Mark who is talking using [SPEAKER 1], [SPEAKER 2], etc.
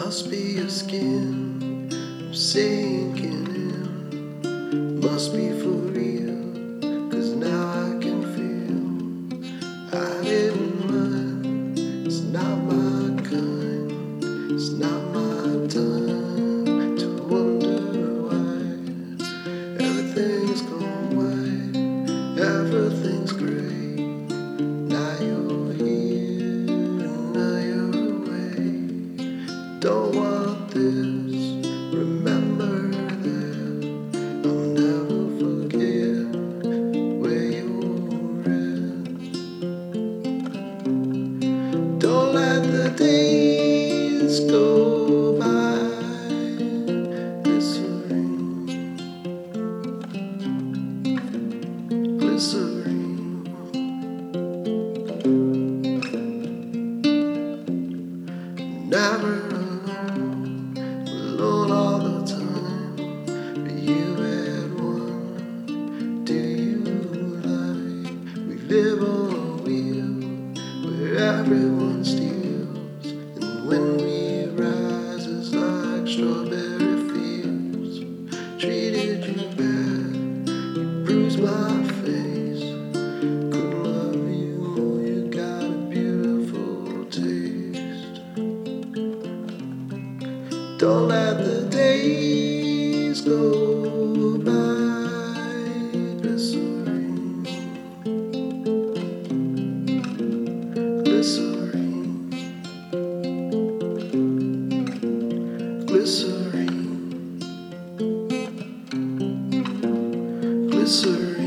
[SPEAKER 1] Must be your skin, I'm sinking in. Must be for real, 'cause now I can feel. I didn't mind, it's not my kind, it's not my time to wonder why. Everything's gone white, everything's great. Now you're here, now you're away. Don't want this, remember that I'll never forget where you were at. Don't let the days go by. Glycerine, glycerine. Never alone all the time, but you had one. Do you like? We live on a wheel where everyone steals, and when we rise, it's like strawberry fields. Treated you bad, you bruised my face. Couldn't love you more, you got a beautiful taste. Don't let the days go by. Glycerine, glycerine, glycerine, glycerine.